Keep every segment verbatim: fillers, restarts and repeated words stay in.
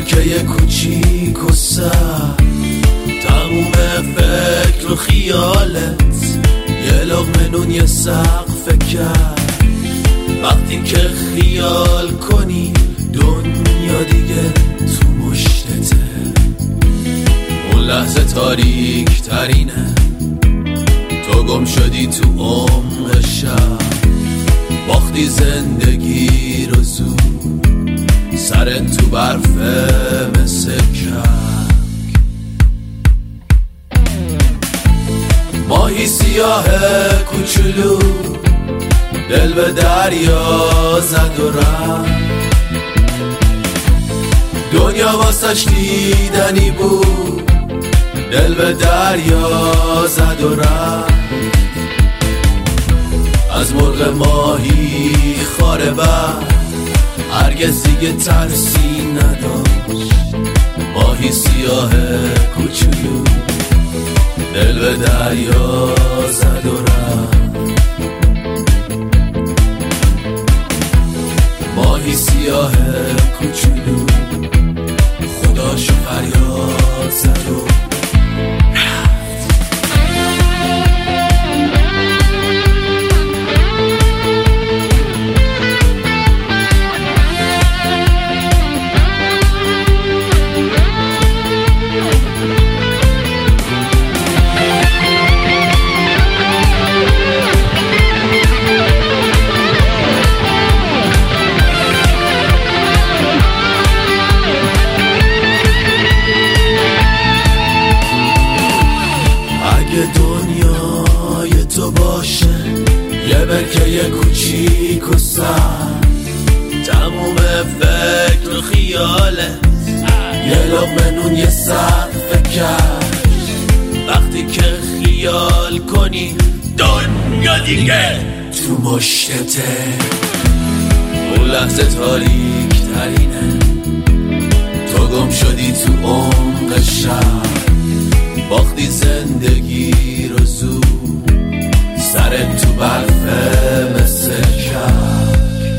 برکه کوچیک و سر، تموم فکر و خیالت یه لقمه نون یه سقف کرد. وقتی که خیال کنی دنیا دیگه تو مشتته، اون لحظه تاریک ترینه، تو گم شدی تو عمق شب، باختی زندگی رو زود، سرت تو برفه مثل کک. ماهی سیاه کوچولو دل به دریا زد و رفت، دنیا واسش دیدنی بود، دل به دریا زد و رفت. از مرغ ماهی خاره بر هرگز دیگه ترسی نداشت، ماهی سیاه کوچولو دل به دریا زد و رفت. ماهی سیاه کوچولو خداشو فریاد زد و دنیای تو باشه یه برکه یه کوچیک و سر، تموم فکر و خیالت یه لقمه نون یه سقف کرد. وقتی که خیال کنی دنیا دیگه تو مشتته، اون لحظه تاریک ترینه، تو گم شدی تو عمق شب، باختی زندگی رو زود، سرت تو برفه مثل کک.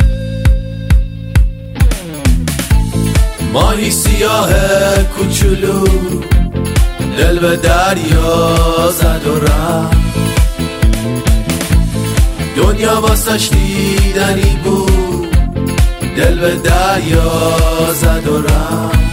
ماهی سیاه کوچولو دل به دریا زد و رفت، دنیا واسش دیدنی بود، دل به دریا زد و رفت.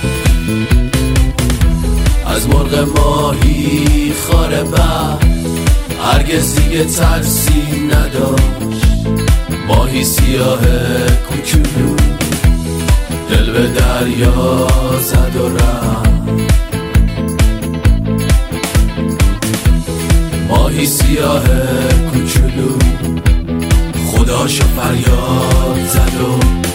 از مرغ ماهی خاره بر هرگز دیگه ترسی نداشت، ماهی سیاه کوچولو دل به دریا زد و رفت. ماهی سیاه کوچولو خداشو فریاد زد و